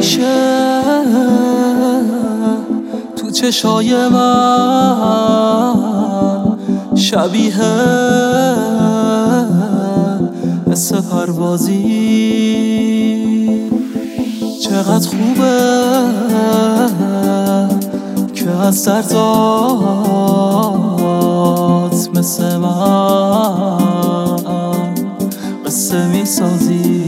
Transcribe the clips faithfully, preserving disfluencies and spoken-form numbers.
همیشه تو چشای من شبیه حس پروازی. چقدر خوبه که از دردات مثل من قصه میسازی.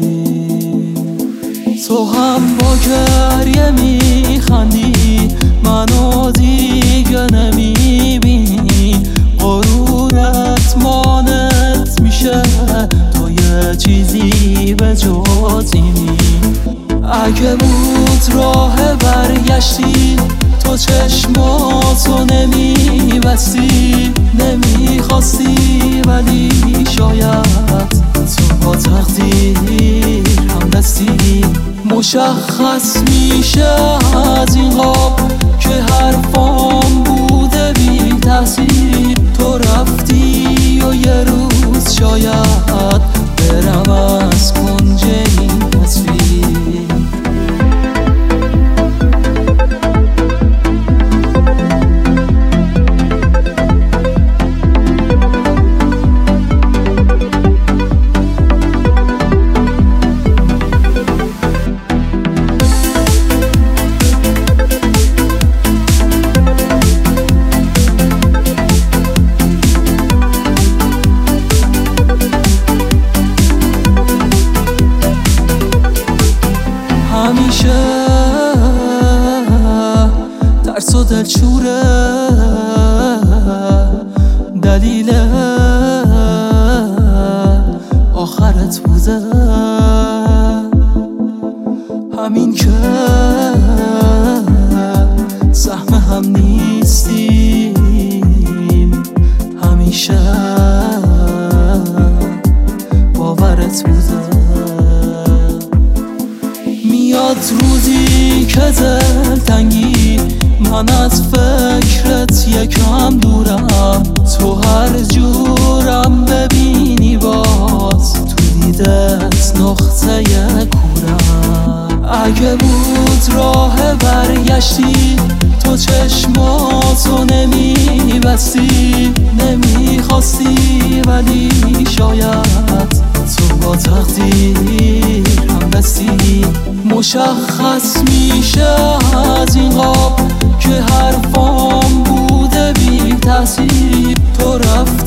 تو هم با گریه میخندی، منو دیگه نمیبینی. غرورت مانت میشه تو یه چیزی به جز اینی. اگه بود راه برگشتی تو چشماتو نمیبستی، نمیخواستی ولی شاید تو با تقدیر هم دستی. مشخص میشه از این قاب که حرفام بوده بی تاثیر. تو رفتی و یه روز شاید برم از کنج این تصویر. همیشه ترس و دلشوره دلیل آخرت بوده. همین که سهم هم نیستیم همیشه باورت بوده. میاد روزی که دلتنگی من از فکرت یکم دورم. تو هر جورم ببینی باز تو دیدت نقطه کورم. اگه بود راه برگشتی تو چشماتو نمیبستی، نمیخواستی ولی شاید تو با تقدیر هم دستی. مشخص میشه از این قاب که حرفام بوده بی تاثیر. تو رفتی